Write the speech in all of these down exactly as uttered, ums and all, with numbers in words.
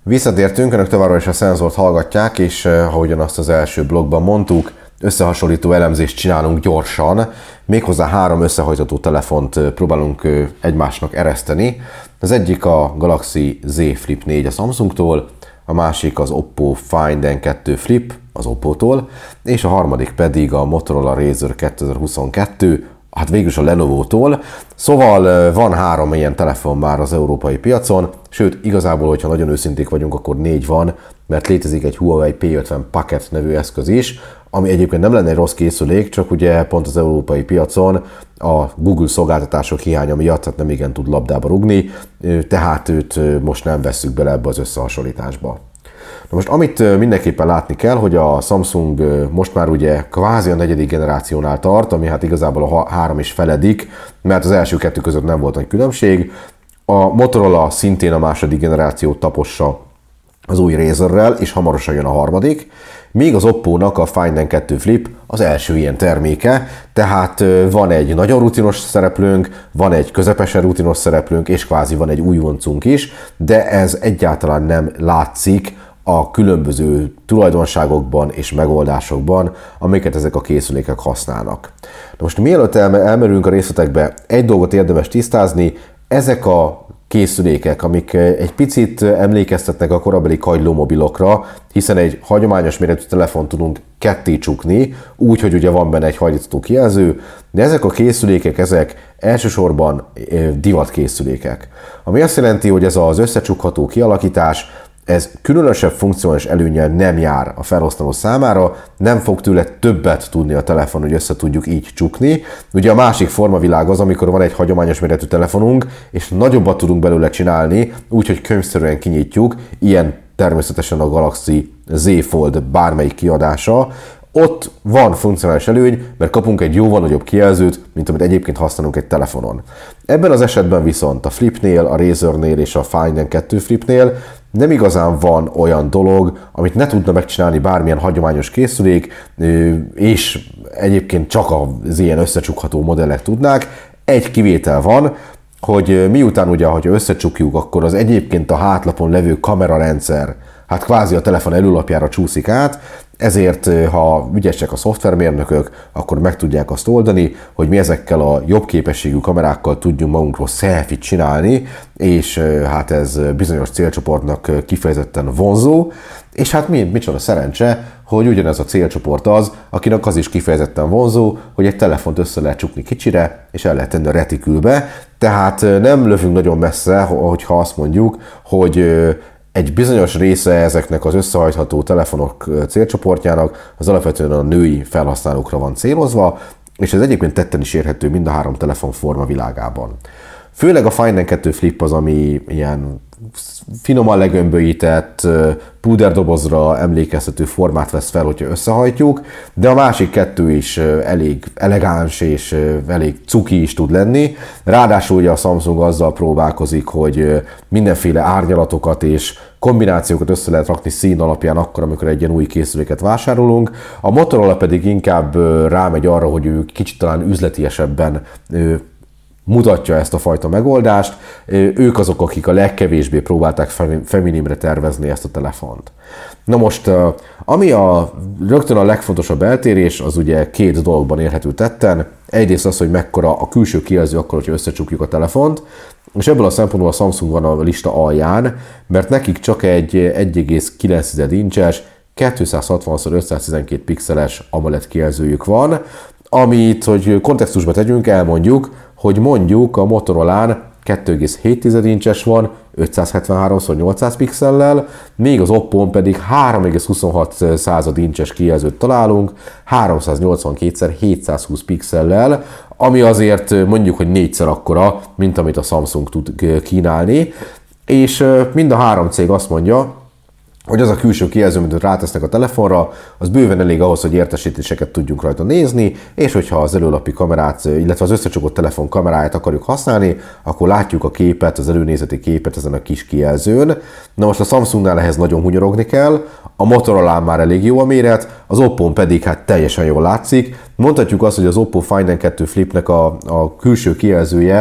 Visszatértünk, önök továbbra is a Szenzort hallgatják, és ahogyan azt az első blogban mondtuk, összehasonlító elemzést csinálunk gyorsan, méghozzá három összehajtható telefont próbálunk egymásnak ereszteni. Az egyik a Galaxy Z Flip négy a Samsungtól, a másik az Oppo Find N kettő Flip az Oppótól, és a harmadik pedig a Motorola Razr kétezer-huszonkettő, hát végülis a Lenovo-tól. Szóval van három ilyen telefon már az európai piacon, sőt, igazából, hogyha nagyon őszinték vagyunk, akkor négy van, mert létezik egy Huawei P ötven Pocket nevű eszköz is, ami egyébként nem lenne egy rossz készülék, csak ugye pont az európai piacon a Google szolgáltatások hiánya miatt hát nem igen tud labdába rugni, tehát őt most nem vesszük bele ebbe az összehasonlításba. Na most amit mindenképpen látni kell, hogy a Samsung most már ugye kvázi a negyedik generációnál tart, ami hát igazából a három is feledik, mert az első kettő között nem volt nagy különbség. A Motorola szintén a második generációt tapossa az új Razrrel, és hamarosan jön a harmadik, míg az Oppónak a Find N kettő Flip az első ilyen terméke, tehát van egy nagyon rutinos szereplőnk, van egy közepesen rutinos szereplőnk, és kvázi van egy újoncunk is, de ez egyáltalán nem látszik a különböző tulajdonságokban és megoldásokban, amiket ezek a készülékek használnak. De most mielőtt elmerülünk a részletekbe, egy dolgot érdemes tisztázni, ezek a készülékek, amik egy picit emlékeztetnek a korabeli kagylómobilokra, hiszen egy hagyományos méretű telefont tudunk ketté csukni, úgy, hogy ugye van benne egy hajlítható kijelző, de ezek a készülékek, ezek elsősorban divatkészülékek. Ami azt jelenti, hogy ez az összecsukható kialakítás, ez különösebb funkcionális előnnyel nem jár a felhasználó számára, nem fog tőle többet tudni a telefon, hogy össze tudjuk így csukni. Ugye a másik formavilág az, amikor van egy hagyományos méretű telefonunk, és nagyobbat tudunk belőle csinálni, úgyhogy könyvszerűen kinyitjuk, ilyen természetesen a Galaxy Z Fold bármelyik kiadása. Ott van funkcionális előny, mert kapunk egy jóval nagyobb kijelzőt, mint amit egyébként használunk egy telefonon. Ebben az esetben viszont a Flipnél, a Razrnél és a Find N kettő Flipnél nem igazán van olyan dolog, amit ne tudna megcsinálni bármilyen hagyományos készülék, és egyébként csak az ilyen összecsukható modellek tudnák. Egy kivétel van, hogy miután ugye, ha összecsukjuk, akkor az egyébként a hátlapon levő kamerarendszer, hát kvázi a telefon előlapjára csúszik át, ezért, ha ügyesek a szoftvermérnökök, akkor meg tudják azt oldani, hogy mi ezekkel a jobb képességű kamerákkal tudjunk magunkról selfie-t csinálni, és hát ez bizonyos célcsoportnak kifejezetten vonzó, és hát mi, micsoda szerencse, hogy ugyanez a célcsoport az, akinek az is kifejezetten vonzó, hogy egy telefont össze lehet csukni kicsire, és el lehet tenni a retikülbe, tehát nem lövünk nagyon messze, hogyha azt mondjuk, hogy egy bizonyos része ezeknek az összehajtható telefonok célcsoportjának az alapvetően a női felhasználókra van célozva, és ez egyébként tetten is érhető mind a három telefonforma világában. Főleg a Find N kettő Flip az, ami ilyen finoman legömbölyített, púderdobozra emlékeztető formát vesz fel, hogyha összehajtjuk, de a másik kettő is elég elegáns és elég cuki is tud lenni. Ráadásul ugye a Samsung azzal próbálkozik, hogy mindenféle árnyalatokat és kombinációkat össze lehet rakni szín alapján akkor, amikor egy ilyen új készüléket vásárolunk. A Motorola pedig inkább rámegy arra, hogy ő kicsit talán üzletiesebben mutatja ezt a fajta megoldást. Ők azok, akik a legkevésbé próbálták feminimre tervezni ezt a telefont. Na most, ami a rögtön a legfontosabb eltérés, az ugye két dologban érhető tetten. Egyrészt az, hogy mekkora a külső kijelző akkor, hogyha összecsukjuk a telefont, és ebből a szempontból a Samsung van a lista alján, mert nekik csak egy egy egész kilenc incses, kétszázhatvan szor ötszáztizenkét pixeles AMOLED kijelzőjük van, amit, hogy kontextusba tegyünk, elmondjuk, hogy mondjuk a Motorolán kettő egész hét incses van, ötszázhetvenhárom szor nyolcszáz pixellel, még az Oppón pedig három egész huszonhat incses kijelzőt találunk, háromszáznyolcvankét szor hétszázhúsz pixellel, ami azért mondjuk, hogy négyszer akkora, mint amit a Samsung tud kínálni, és mind a három cég azt mondja, hogy az a külső kijelző, amit rátesznek a telefonra, az bőven elég ahhoz, hogy értesítéseket tudjunk rajta nézni, és hogyha az előlapi kamerát, illetve az összecsukott telefon kameráját akarjuk használni, akkor látjuk a képet, az előnézeti képet ezen a kis kijelzőn. Na most a Samsungnál ehhez nagyon hunyorogni kell, a Motorolán már elég jó a méret, az Oppón pedig hát teljesen jól látszik. Mondhatjuk azt, hogy az Oppo Find N kettő Flipnek a, a külső kijelzője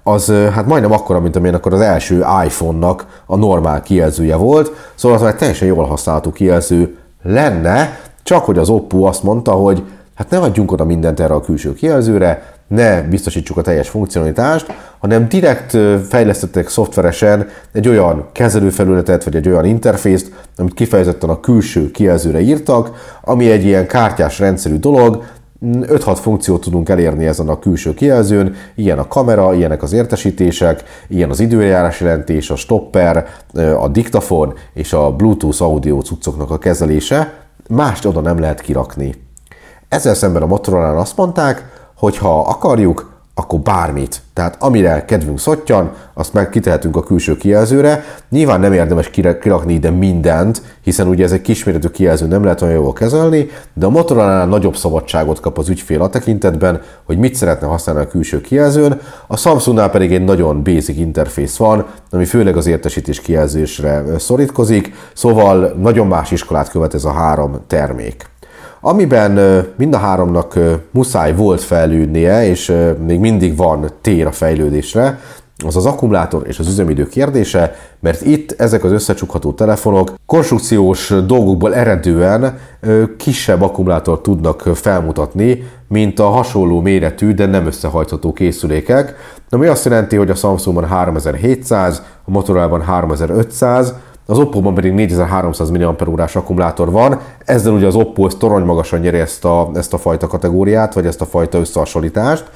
az hát majdnem akkora, mint amilyen akkor az első iPhone-nak a normál kijelzője volt, szóval az már teljesen jól használható kijelző lenne, csak hogy az Oppo azt mondta, hogy hát ne adjunk oda mindent erre a külső kijelzőre, ne biztosítsuk a teljes funkcionalitást, hanem direkt fejlesztettek szoftveresen egy olyan kezelőfelületet, vagy egy olyan interfészt, amit kifejezetten a külső kijelzőre írtak, ami egy ilyen kártyás rendszerű dolog, öt-hat funkciót tudunk elérni ezen a külső kijelzőn, ilyen a kamera, ilyenek az értesítések, ilyen az időjárás jelentés, a stopper, a diktafon és a Bluetooth audio cuccoknak a kezelése, mást oda nem lehet kirakni. Ezzel szemben a Motorola-nál azt mondták, hogy ha akarjuk, akkor bármit. Tehát amire kedvünk szottyan, azt meg kitehetünk a külső kijelzőre. Nyilván nem érdemes kirakni ide mindent, hiszen ugye ez egy kisméretű kijelző, nem lehet olyan jól kezelni, de a Motorola-nál nagyobb szabadságot kap az ügyfél a tekintetben, hogy mit szeretne használni a külső kijelzőn. A Samsungnál pedig egy nagyon basic interfész van, ami főleg az értesítés kijelzésre szorítkozik, szóval nagyon más iskolát követ ez a három termék. Amiben mind a háromnak muszáj volt fejlődnie, és még mindig van tér a fejlődésre, az az akkumulátor és az üzemidő kérdése, mert itt ezek az összecsukható telefonok konstrukciós dolgokból eredően kisebb akkumulátort tudnak felmutatni, mint a hasonló méretű, de nem összehajtható készülékek, ami azt jelenti, hogy a Samsungban háromezer-hétszáz, a Motorolában háromezer-ötszáz, az Oppo-ban pedig négyezer-háromszáz milliampere-órás akkumulátor van, ezzel ugye az Oppo torony magasan nyeri ezt a, ezt a fajta kategóriát, vagy ezt a fajta összehasonlítást,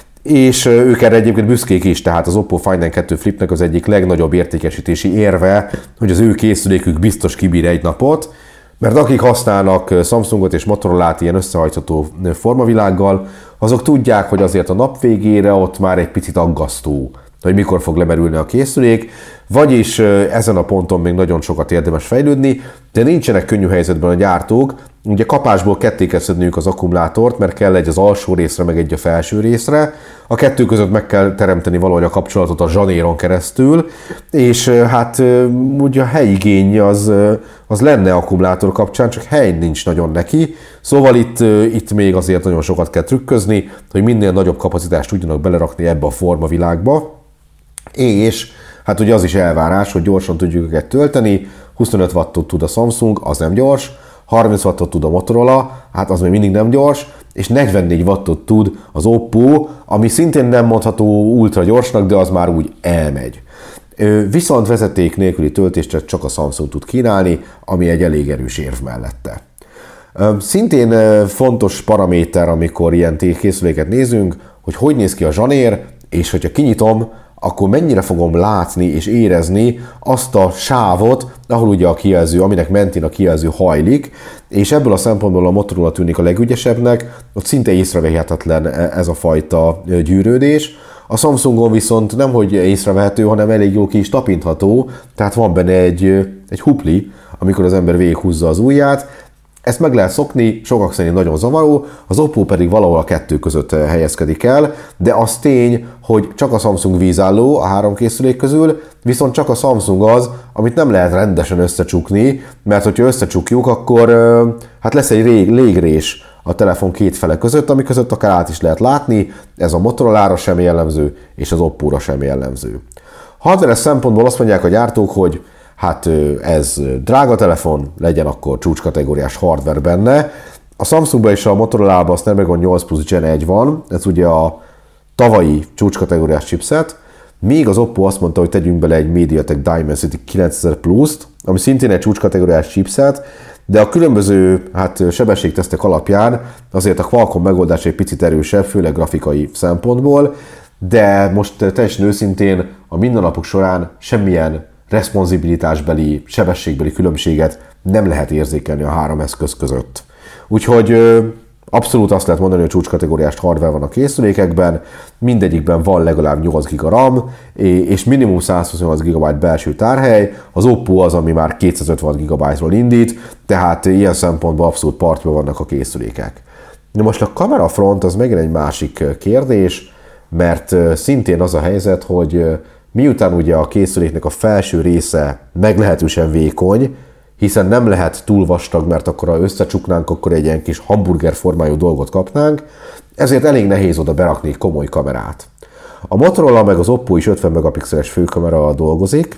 és ők erre egyébként büszkék is, tehát az Oppo Find kettő Flipnek az egyik legnagyobb értékesítési érve, hogy az ő készülékük biztos kibír egy napot, mert akik használnak Samsungot és Motorolát ilyen összehajtható formavilággal, azok tudják, hogy azért a nap végére ott már egy picit aggasztó, hogy mikor fog lemerülni a készülék, vagyis ezen a ponton még nagyon sokat érdemes fejlődni, de nincsenek könnyű helyzetben a gyártók, ugye kapásból ketté kell szedniük az akkumulátort, mert kell egy az alsó részre, meg egy a felső részre, a kettő között meg kell teremteni valahogy a kapcsolatot a zsanéron keresztül, és hát ugye a helyigény az, az lenne akkumulátor kapcsán, csak hely nincs nagyon neki, szóval itt, itt még azért nagyon sokat kell trükközni, hogy minél nagyobb kapacitást tudjanak belerakni ebbe a formavilágba, és hát ugye az is elvárás, hogy gyorsan tudjuk őket tölteni, huszonöt wattot tud a Samsung, az nem gyors, harminc wattot tud a Motorola, hát az még mindig nem gyors, és negyvennégy wattot tud az Oppo, ami szintén nem mondható ultra gyorsnak, de az már úgy elmegy. Viszont vezeték nélküli töltést csak a Samsung tud kínálni, ami egy elég erős érv mellette. Szintén fontos paraméter, amikor ilyen készüléket nézünk, hogy hogy néz ki a zsanér, és hogyha kinyitom, akkor mennyire fogom látni és érezni azt a sávot, ahol ugye a kijelző, aminek mentén a kijelző hajlik, és ebből a szempontból a Motorola tűnik a legügyesebbnek, ott szinte észrevehetetlen ez a fajta gyűrődés. A Samsungon viszont nemhogy észrevehető, hanem elég jól ki is tapintható, tehát van benne egy, egy hupli, amikor az ember végighúzza az ujját. Ezt meg lehet szokni, sokak szerint nagyon zavaró, az Oppo pedig valahol a kettő között helyezkedik el, de az tény, hogy csak a Samsung vízálló a három készülék közül, viszont csak a Samsung az, amit nem lehet rendesen összecsukni, mert hogyha összecsukjuk, akkor hát lesz egy rég, légrés a telefon két fele között, ami között akár át is lehet látni, ez a Motorolára sem jellemző, és az Oppóra sem jellemző. Hardware szempontból azt mondják a gyártók, hogy hát ez drága telefon, legyen akkor csúcskategóriás hardware benne. A Samsungban és a Motorolában a Snapdragon nyolc plusz Gen egy van, ez ugye a tavalyi csúcskategóriás chipset, míg az Oppo azt mondta, hogy tegyünk bele egy MediaTek Dimensity kilencezer pluszt, ami szintén egy csúcskategóriás chipset, de a különböző hát, sebességtesztek alapján azért a Qualcomm megoldás egy picit erősebb, főleg grafikai szempontból, de most teljesen őszintén a mindennapok során semmilyen responsibilitásbeli, sebességbeli különbséget nem lehet érzékelni a három eszköz között. Úgyhogy abszolút azt lehet mondani, hogy csúcskategóriás hardware van a készülékekben, mindegyikben van legalább nyolc giga RAM, és minimum százhuszonnyolc gigabyte belső tárhely, az Oppo az, ami már kétszázötven gigabyte-ról indít, tehát ilyen szempontból abszolút partban vannak a készülékek. De most a kamerafront az megint egy másik kérdés, mert szintén az a helyzet, hogy miután ugye a készüléknek a felső része meglehetősen vékony, hiszen nem lehet túl vastag, mert akkor ha összecsuknánk, akkor egy ilyen kis hamburger formájú dolgot kapnánk, ezért elég nehéz oda berakni egy komoly kamerát. A Motorola meg az Oppo is ötven megapixeles főkamera dolgozik,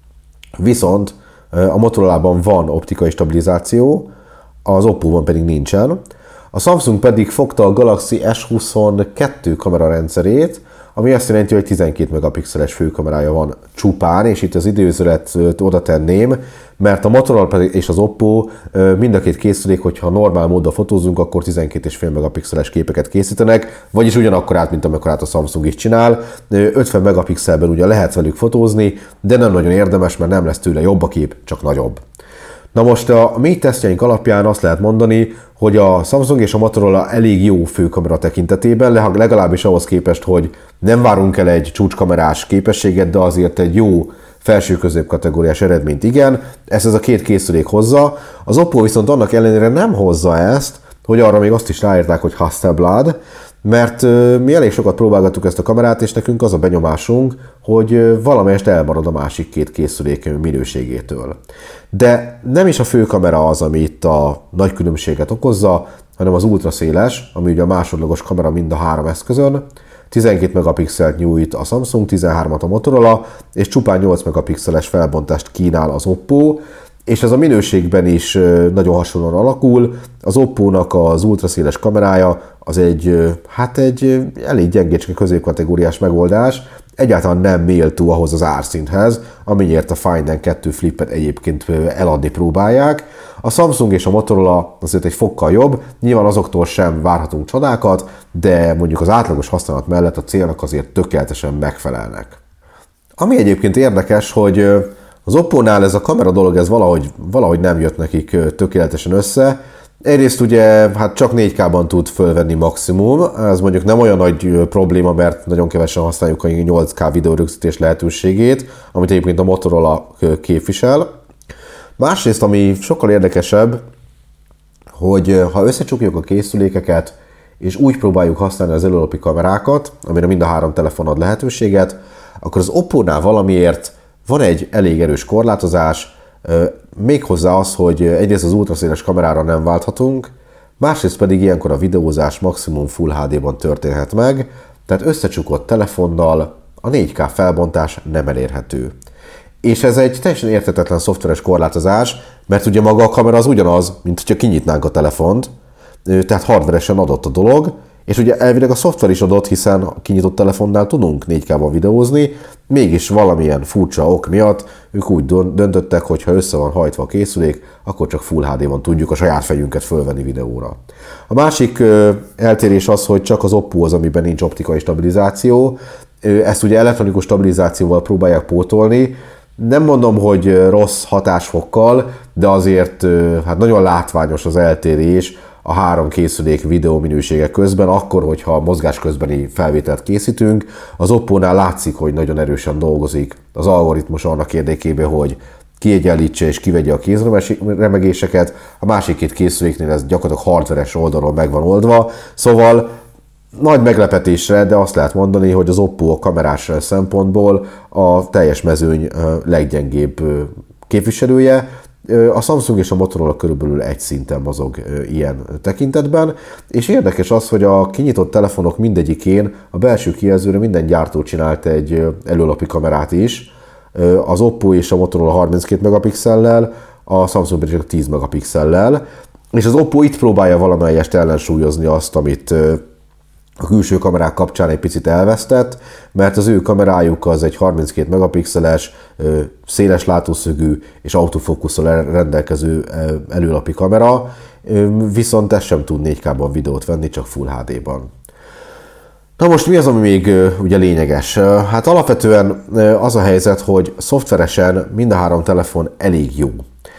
viszont a Motorolában van optikai stabilizáció, az Oppóban pedig nincsen. A Samsung pedig fogta a Galaxy S huszonkettő kamerarendszerét, ami azt jelenti, hogy tizenkét megapixeles főkamerája van csupán, és itt az időzőlet oda tenném, mert a Motorola és az Oppo mind a két készülék, hogyha normál módon fotózunk, akkor tizenkét egész öt megapixeles képeket készítenek, vagyis ugyanakkor át, mint amikor át a Samsung is csinál. ötven megapixelben ugye lehet velük fotózni, de nem nagyon érdemes, mert nem lesz tőle jobb a kép, csak nagyobb. Na most a mi tesztjeink alapján azt lehet mondani, hogy a Samsung és a Motorola elég jó főkamera tekintetében, legalábbis ahhoz képest, hogy nem várunk el egy csúcskamerás képességet, de azért egy jó felső-közép kategóriás eredményt igen, ezt ez a két készülék hozza. Az Oppo viszont annak ellenére nem hozza ezt, hogy arra még azt is ráírták, hogy Hasselblad, mert mi elég sokat próbálgattuk ezt a kamerát, és nekünk az a benyomásunk, hogy valamelyest elmarad a másik két készülék minőségétől. De nem is a főkamera az, ami itt a nagy különbséget okozza, hanem az ultraszéles, ami ugye a másodlagos kamera mind a három eszközön. tizenkét megapixelt nyújt a Samsung, tizenhármat a Motorola, és csupán nyolc megapixeles felbontást kínál az Oppo, és ez a minőségben is nagyon hasonlóan alakul. Az Oppónak az ultraszéles kamerája az egy, hát egy elég gyengécske középkategóriás megoldás, egyáltalán nem méltó ahhoz az árszinthez, amiért a Find en kettő Flipet egyébként eladni próbálják. A Samsung és a Motorola azért egy fokkal jobb, nyilván azoktól sem várhatunk csodákat, de mondjuk az átlagos használat mellett a célnak azért tökéletesen megfelelnek. Ami egyébként érdekes, hogy az Oppónál ez a kamera dolog, ez valahogy, valahogy nem jött nekik tökéletesen össze. Egyrészt ugye hát csak négy ká-ban tud fölvenni maximum, ez mondjuk nem olyan nagy probléma, mert nagyon kevesen használjuk a nyolc ká videórögzítés lehetőségét, amit egyébként a Motorola képvisel. Másrészt, ami sokkal érdekesebb, hogy ha összecsukjuk a készülékeket, és úgy próbáljuk használni az előlapi kamerákat, amire mind a három telefon ad lehetőséget, akkor az Oppónál valamiért van egy elég erős korlátozás, méghozzá az, hogy egyrészt az ultraszéles kamerára nem válthatunk, másrészt pedig ilyenkor a videózás maximum Full há dé-ban történhet meg, tehát összecsukott telefonnal a négy ká felbontás nem elérhető. És ez egy teljesen érthetetlen szoftveres korlátozás, mert ugye maga a kamera az ugyanaz, mint hogyha kinyitnánk a telefont, tehát hardveresen adott a dolog, és ugye elvileg a szoftver is adott, hiszen a kinyitott telefonnál tudunk négy ká-ban videózni, mégis valamilyen furcsa ok miatt ők úgy döntöttek, hogy ha össze van hajtva a készülék, akkor csak Full há dé-ban tudjuk a saját fejünket fölvenni videóra. A másik ö, eltérés az, hogy csak az Oppo az, amiben nincs optikai stabilizáció. Ezt ugye elektronikus stabilizációval próbálják pótolni. Nem mondom, hogy rossz hatásfokkal, de azért hát nagyon látványos az eltérés a három készülék videó minősége közben, akkor, hogyha mozgás közbeni felvételt készítünk. Az Oppónál látszik, hogy nagyon erősen dolgozik az algoritmus annak érdekében, hogy kiegyenlítse és kivegye a kézremegéseket. A másik két készüléknél ez gyakorlatilag hardveres oldalon meg van oldva. Szóval nagy meglepetésre, de azt lehet mondani, hogy az Oppo a kamerás szempontból a teljes mezőny leggyengébb képviselője. A Samsung és a Motorola körülbelül egy szinten mozog ilyen tekintetben, és érdekes az, hogy a kinyitott telefonok mindegyikén a belső kijelzőre minden gyártó csinált egy előlapi kamerát is, az Oppo és a Motorola harminckét megapixellel, a Samsung pedig csak tíz megapixellel, és az Oppo itt próbálja valamelyest ellensúlyozni azt, amit a külső kamerák kapcsán egy picit elvesztett, mert az ő kamerájuk az egy harminckét megapixeles, széles látószögű és autofókusszal rendelkező előlapi kamera, viszont ez sem tud négy ká-ban videót venni, csak Full há dé-ban. Na most mi az, ami még ugye lényeges? Hát alapvetően az a helyzet, hogy szoftveresen mind a három telefon elég jó.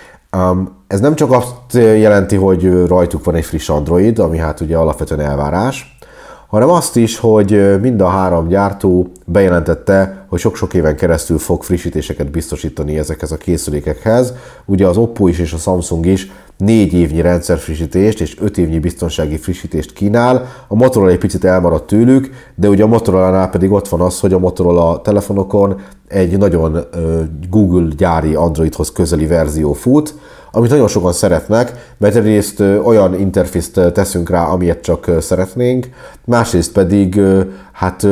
Ez nem csak azt jelenti, hogy rajtuk van egy friss Android, ami hát ugye alapvetően elvárás, hanem azt is, hogy mind a három gyártó bejelentette, hogy sok-sok éven keresztül fog frissítéseket biztosítani ezekhez a készülékekhez. Ugye az Oppo is és a Samsung is négy évnyi rendszerfrissítést és öt évnyi biztonsági frissítést kínál. A Motorola egy picit elmaradt tőlük, de ugye a Motorola-nál pedig ott van az, hogy a Motorola telefonokon egy nagyon Google gyári Androidhoz közeli verzió fut, amit nagyon sokan szeretnek, mert egyrészt olyan interfészt teszünk rá, amilyet csak szeretnénk, másrészt pedig hát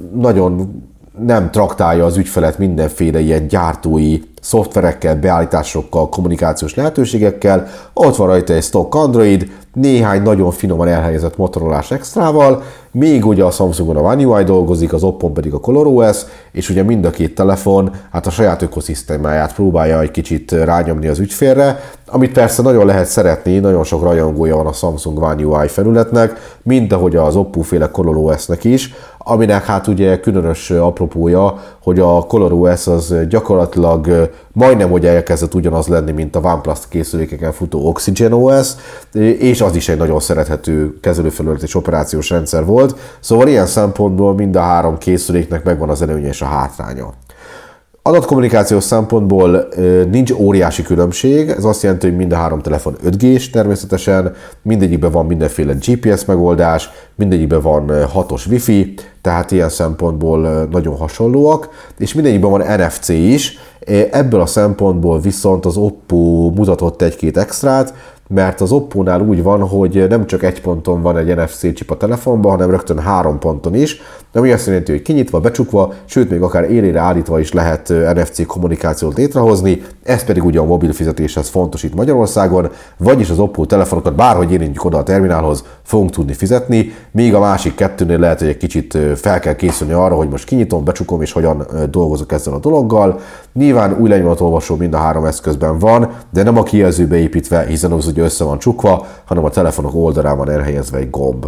nagyon nem traktálja az ügyfelet mindenféle ilyen gyártói szoftverekkel, beállításokkal, kommunikációs lehetőségekkel. Ott van rajta egy stock Android, néhány nagyon finoman elhelyezett Motorolás extrával, még ugye a Samsungon a One u i dolgozik, az Oppon pedig a ColorOS, és ugye mind a két telefon hát a saját ökoszisztémáját próbálja egy kicsit rányomni az ügyfélre, amit persze nagyon lehet szeretni, nagyon sok rajongója van a Samsung One u i felületnek, mint ahogy az Oppo féle ColorOS-nek is, aminek hát ugye különös apropója, hogy a ColorOS az gyakorlatilag majdnem, hogy elkezdett ugyanaz lenni, mint a OnePlus készülékeken futó OxygenOS, és az is egy nagyon szerethető kezelőfelület és operációs rendszer volt, szóval ilyen szempontból mind a három készüléknek megvan az előnye és a hátránya. Adatkommunikációs szempontból nincs óriási különbség, ez azt jelenti, hogy mind a három telefon öt G-s természetesen, mindegyikben van mindenféle G P S megoldás, mindegyikben van hatos Wi-Fi, tehát ilyen szempontból nagyon hasonlóak, és mindegyikben van N F C is, ebből a szempontból viszont az Oppo mutatott egy-két extrát, mert az Oppónál úgy van, hogy nem csak egy ponton van egy N F C chip a telefonban, hanem rögtön három ponton is, ami azt jelenti, hogy kinyitva, becsukva, sőt még akár élére állítva is lehet N F C kommunikációt létrehozni, ez pedig ugye a mobil fizetéshez fontos itt Magyarországon, vagyis az Oppo telefonokat bárhogy érintjük oda a terminálhoz, fogunk tudni fizetni, míg a másik kettőnél lehet, hogy egy kicsit fel kell készülni arra, hogy most kinyitom, becsukom és hogyan dolgozok ezzel a dologgal. Nyilván új lenyomatolvasó mind a három eszközben van, de nem a kijelzőbe építve, hiszen az ugye össze van csukva, hanem a telefonok oldalán van elhelyezve egy gomb.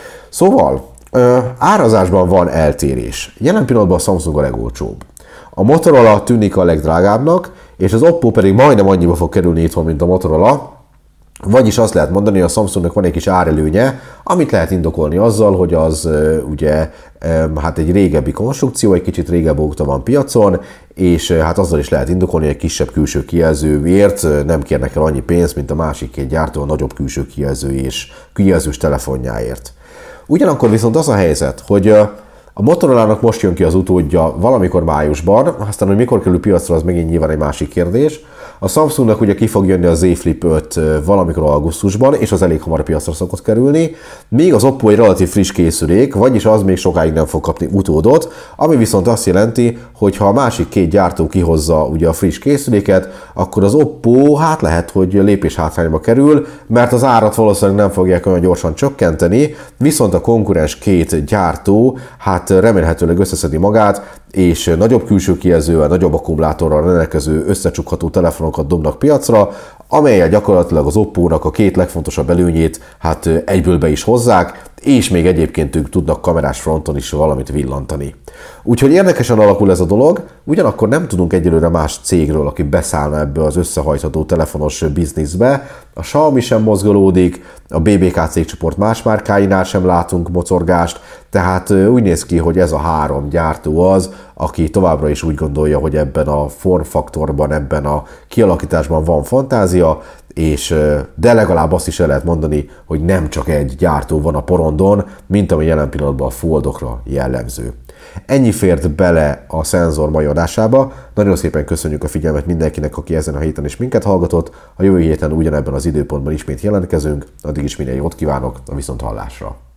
Szóval Ö, árazásban van eltérés. Jelen pillanatban a Samsung a legolcsóbb. A Motorola tűnik a legdrágábbnak, és az Oppo pedig majdnem annyiba fog kerülni itthon, mint a Motorola. Vagyis azt lehet mondani, hogy a Samsungnak van egy kis árelőnye, amit lehet indokolni azzal, hogy az ugye hát egy régebbi konstrukció, egy kicsit régebb óta van piacon, és hát azzal is lehet indokolni, hogy egy kisebb külső kijelzőért nem kérnek el annyi pénzt, mint a másik két gyártó a nagyobb külső kijelző és kijelzős telefonjáért. Ugyanakkor viszont az a helyzet, hogy a Motorolának most jön ki az utódja valamikor májusban, aztán, hogy mikor kerül piacra, az megint nyilván egy másik kérdés. A Samsungnak ugye ki fog jönni a Z Flip öt valamikor augusztusban, és az elég hamar piacra szokott kerülni, míg az Oppo egy relatív friss készülék, vagyis az még sokáig nem fog kapni utódot, ami viszont azt jelenti, hogy ha a másik két gyártó kihozza ugye a friss készüléket, akkor az Oppo hát lehet, hogy lépés hátrányba kerül, mert az árat valószínűleg nem fogják olyan gyorsan csökkenteni, viszont a konkurens két gyártó hát remélhetőleg összeszedi magát, és nagyobb külső kijelzővel, nagyobb akkumulátorral rendelkező összecsukható telefonokat dobnak piacra, amellyel gyakorlatilag az Oppónak a két legfontosabb előnyét hát egyből be is hozzák, és még egyébként ők tudnak kamerás fronton is valamit villantani. Úgyhogy érdekesen alakul ez a dolog, ugyanakkor nem tudunk egyelőre más cégről, aki beszállna ebbe az összehajtható telefonos bizniszbe. A Xiaomi sem mozgolódik, a B B K cégcsoport más márkáinál sem látunk mocorgást, tehát úgy néz ki, hogy ez a három gyártó az, aki továbbra is úgy gondolja, hogy ebben a formfaktorban, ebben a kialakításban van fantázia, és de legalább azt is el lehet mondani, hogy nem csak egy gyártó van a porondon, mint ami jelen pillanatban a Foldokra jellemző. Ennyi fért bele a Szenzor mai adásába. Nagyon szépen köszönjük a figyelmet mindenkinek, aki ezen a héten is minket hallgatott. A jövő héten ugyanebben az időpontban ismét jelentkezünk. Addig is minél jót kívánok, a viszonthallásra!